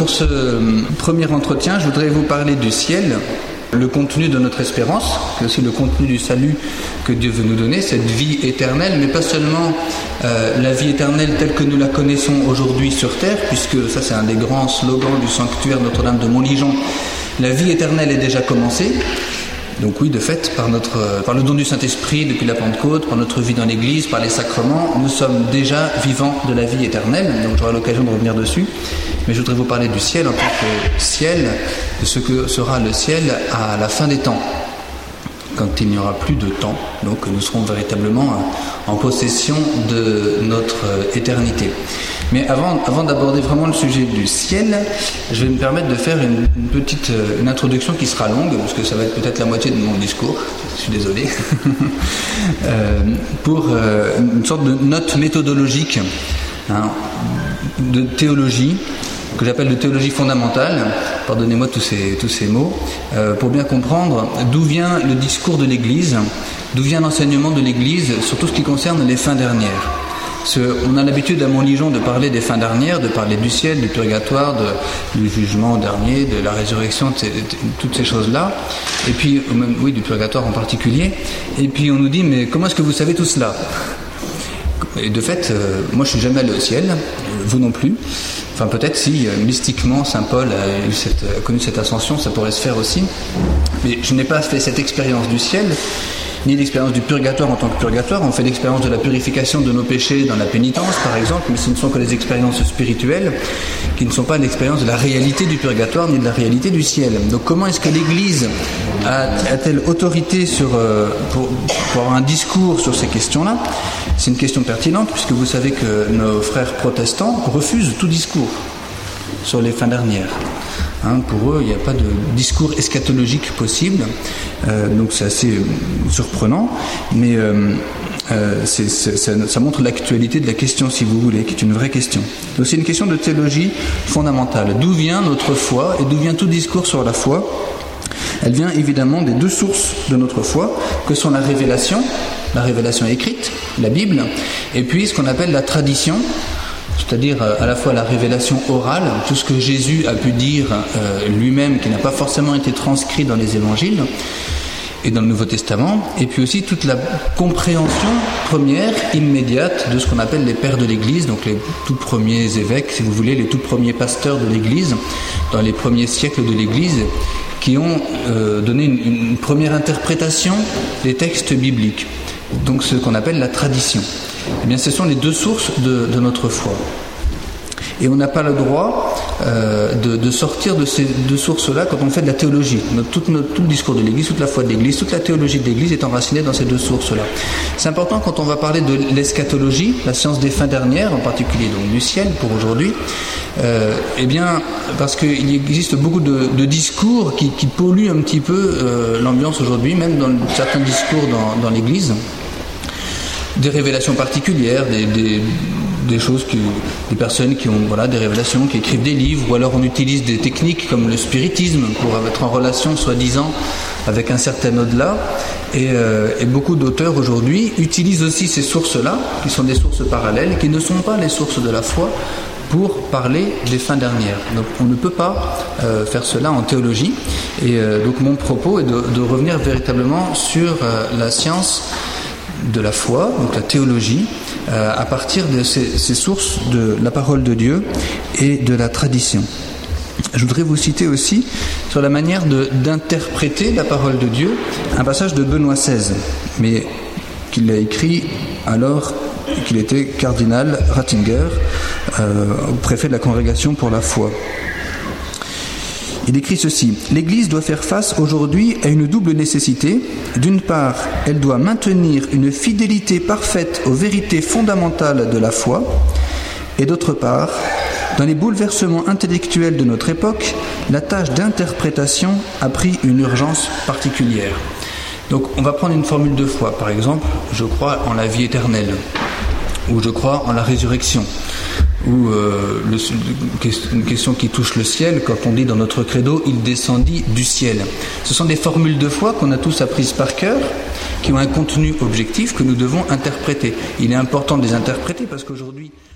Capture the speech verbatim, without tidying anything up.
pour ce premier entretien, je voudrais vous parler du ciel, le contenu de notre espérance, qui est aussi le contenu du salut que Dieu veut nous donner, cette vie éternelle, mais pas seulement euh, la vie éternelle telle que nous la connaissons aujourd'hui sur terre, puisque ça c'est un des grands slogans du sanctuaire Notre-Dame de Montligeon. La vie éternelle est déjà commencée. Donc oui, de fait, par, notre, par le don du Saint-Esprit depuis la Pentecôte, par notre vie dans l'Église, par les sacrements, nous sommes déjà vivants de la vie éternelle. Donc j'aurai l'occasion de revenir dessus. Mais je voudrais vous parler du ciel en tant que ciel, de ce que sera le ciel à la fin des temps, quand il n'y aura plus de temps. Donc nous serons véritablement en possession de notre éternité. Mais avant, avant d'aborder vraiment le sujet du ciel, je vais me permettre de faire une, une petite une introduction qui sera longue, parce que ça va être peut-être la moitié de mon discours, je suis désolé, euh, pour euh, une sorte de note méthodologique, hein, de théologie, que j'appelle de théologie fondamentale, pardonnez-moi tous ces, tous ces mots, euh, pour bien comprendre d'où vient le discours de l'Église, d'où vient l'enseignement de l'Église sur tout ce qui concerne les fins dernières. Parce on a l'habitude à Montligeon de parler des fins dernières, de parler du ciel, du purgatoire, de, du jugement dernier, de la résurrection, de, de, de, toutes ces choses-là. Et puis, même, oui, du purgatoire en particulier. Et puis on nous dit, mais comment est-ce que vous savez tout cela ? Et de fait, euh, moi je suis jamais allé au ciel, vous non plus. Enfin peut-être si, euh, mystiquement, Saint Paul a, eu cette, a connu cette ascension, ça pourrait se faire aussi. Mais je n'ai pas fait cette expérience du ciel, ni l'expérience du purgatoire en tant que purgatoire. On fait l'expérience de la purification de nos péchés dans la pénitence, par exemple, mais ce ne sont que des expériences spirituelles qui ne sont pas l'expérience de la réalité du purgatoire ni de la réalité du ciel. Donc comment est-ce que l'Église a, a-t-elle autorité sur, euh, pour, pour avoir un discours sur ces questions-là ? C'est une question pertinente, puisque vous savez que nos frères protestants refusent tout discours sur les fins dernières. Hein, pour eux, il n'y a pas de discours eschatologique possible, euh, donc c'est assez euh, surprenant, mais euh, euh, c'est, c'est, ça, ça montre l'actualité de la question, si vous voulez, qui est une vraie question. Donc c'est une question de théologie fondamentale. D'où vient notre foi et d'où vient tout discours sur la foi ? Elle vient évidemment des deux sources de notre foi, que sont la révélation, la révélation écrite, la Bible, et puis ce qu'on appelle la tradition, c'est-à-dire à la fois la révélation orale, tout ce que Jésus a pu dire euh, lui-même, qui n'a pas forcément été transcrit dans les évangiles et dans le Nouveau Testament, et puis aussi toute la compréhension première, immédiate, de ce qu'on appelle les pères de l'Église, donc les tout premiers évêques, si vous voulez, les tout premiers pasteurs de l'Église, dans les premiers siècles de l'Église, qui ont euh, donné une, une première interprétation des textes bibliques, donc ce qu'on appelle la tradition. Eh bien, ce sont les deux sources de, de notre foi. Et on n'a pas le droit euh, de, de sortir de ces deux sources-là quand on fait de la théologie. Notre, tout, notre, tout le discours de l'Église, toute la foi de l'Église, toute la théologie de l'Église est enracinée dans ces deux sources-là. C'est important quand on va parler de l'eschatologie, la science des fins dernières, en particulier donc du ciel pour aujourd'hui, euh, eh bien, parce qu'il existe beaucoup de, de discours qui, qui polluent un petit peu euh, l'ambiance aujourd'hui, même dans certains discours dans, dans l'Église. Des révélations particulières, des, des, des choses, que, des personnes qui ont voilà, des révélations, qui écrivent des livres, ou alors on utilise des techniques comme le spiritisme pour être en relation, soi-disant, avec un certain au-delà. Et, euh, et beaucoup d'auteurs aujourd'hui utilisent aussi ces sources-là, qui sont des sources parallèles, qui ne sont pas les sources de la foi, pour parler des fins dernières. Donc on ne peut pas euh, faire cela en théologie. Et euh, donc mon propos est de, de revenir véritablement sur euh, la science de la foi, donc la théologie, euh, à partir de ces, ces sources de la parole de Dieu et de la tradition. Je voudrais vous citer aussi sur la manière de, d'interpréter la parole de Dieu un passage de Benoît seize, mais qu'il a écrit alors qu'il était cardinal Ratzinger, euh, préfet de la Congrégation pour la foi. Il écrit ceci: « L'Église doit faire face aujourd'hui à une double nécessité. D'une part, elle doit maintenir une fidélité parfaite aux vérités fondamentales de la foi, et d'autre part, dans les bouleversements intellectuels de notre époque, la tâche d'interprétation a pris une urgence particulière. » Donc on va prendre une formule de foi, par exemple, je crois en la vie éternelle, ou je crois en la résurrection, ou euh, le, une question qui touche le ciel, quand on dit dans notre credo « il descendit du ciel ». Ce sont des formules de foi qu'on a tous apprises par cœur, qui ont un contenu objectif que nous devons interpréter. Il est important de les interpréter parce qu'aujourd'hui